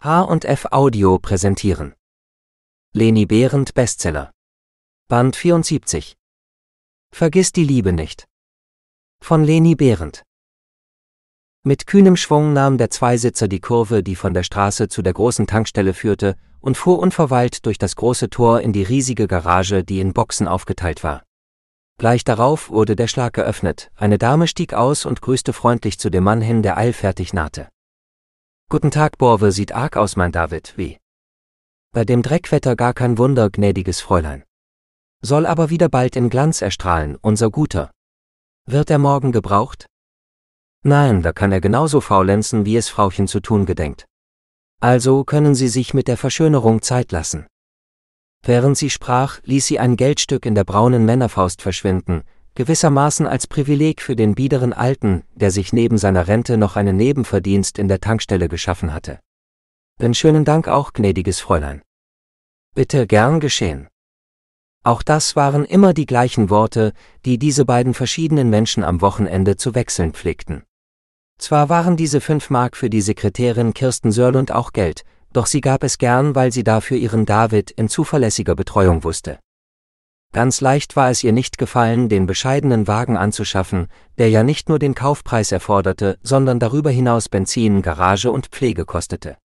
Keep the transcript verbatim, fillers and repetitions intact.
H und F Audio präsentieren Leni Behrendt Bestseller Band vierundsiebzig Vergiss die Liebe nicht von Leni Behrendt. Mit kühnem Schwung nahm der Zweisitzer die Kurve, die von der Straße zu der großen Tankstelle führte, und fuhr unverweilt durch das große Tor in die riesige Garage, die in Boxen aufgeteilt war. Gleich darauf wurde der Schlag geöffnet, eine Dame stieg aus und grüßte freundlich zu dem Mann hin, der eilfertig nahte. »Guten Tag, Borwe, sieht arg aus, mein David, wie?« »Bei dem Dreckwetter gar kein Wunder, gnädiges Fräulein. Soll aber wieder bald in Glanz erstrahlen, unser Guter. Wird er morgen gebraucht?« »Nein, da kann er genauso faulenzen, wie es Frauchen zu tun gedenkt. Also können Sie sich mit der Verschönerung Zeit lassen.« Während sie sprach, ließ sie ein Geldstück in der braunen Männerfaust verschwinden, gewissermaßen als Privileg für den biederen Alten, der sich neben seiner Rente noch einen Nebenverdienst in der Tankstelle geschaffen hatte. »Den schönen Dank auch, gnädiges Fräulein.« »Bitte, gern geschehen.« Auch das waren immer die gleichen Worte, die diese beiden verschiedenen Menschen am Wochenende zu wechseln pflegten. Zwar waren diese fünf Mark für die Sekretärin Kirsten Sörlund auch Geld, doch sie gab es gern, weil sie dafür ihren David in zuverlässiger Betreuung wusste. Ganz leicht war es ihr nicht gefallen, den bescheidenen Wagen anzuschaffen, der ja nicht nur den Kaufpreis erforderte, sondern darüber hinaus Benzin, Garage und Pflege kostete.